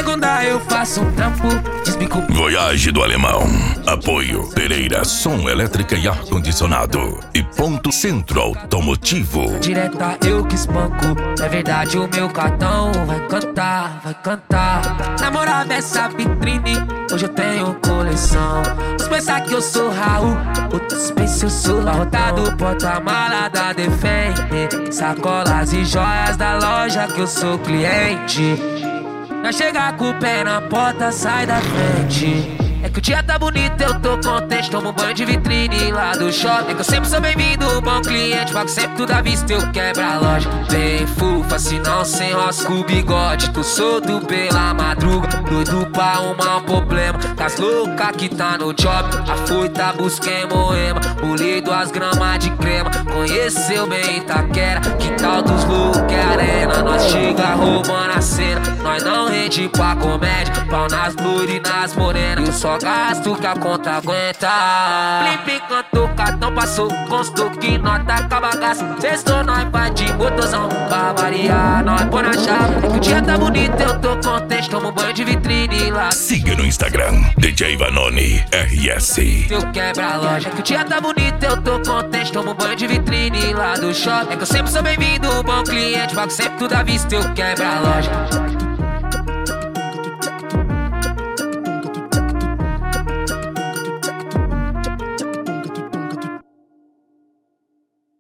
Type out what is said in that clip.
segunda eu faço um trampo, desbico. Voyage do Alemão. Apoio Pereira Som Elétrica e Ar-Condicionado. E Ponto Centro Automotivo. Direta eu que espanco, é verdade o meu cartão vai cantar, vai cantar. Namorada dessa vitrine, hoje eu tenho coleção. Uns pensam que eu sou Raul, outros pensam eu sou Lautado. Porta-mala da Defende, sacolas e joias da loja que eu sou cliente. Não chegar com o pé na porta, sai da frente. É que o dia tá bonito, eu tô contente. Tomo um banho de vitrine lá do shopping. É que eu sempre sou bem-vindo, bom cliente. Pago sempre tudo à vista, eu quebro a loja. Bem fufa, se não sem rosca o bigode. Tô solto pela madruga, doido pra arrumar um problema. Das loucas que tá no job, afoita, busquei Moema. Pulei 2 gramas de crema, conheceu bem Itaquera. Quintal dos loucos é arena, nós chega roubando a cena. Nós não rende pra comédia, pau nas loiras e nas morenas. Eu só gasto que a conta aguenta. Flipe cantou, cartão passou, constou que nota acaba gasto. Sextou, nós vai de motorzão, pra variar, nós põe na chave. É que o dia tá bonito, eu tô contente, tomo banho de vitrine lá. Siga no Instagram, DJ Vanoni RS. Eu quebro a loja. É que o dia tá bonito, eu tô contente, tomo banho de vitrine lá do shopping. É que eu sempre sou bem-vindo, bom cliente, pago sempre tudo à vista, eu quebro a loja.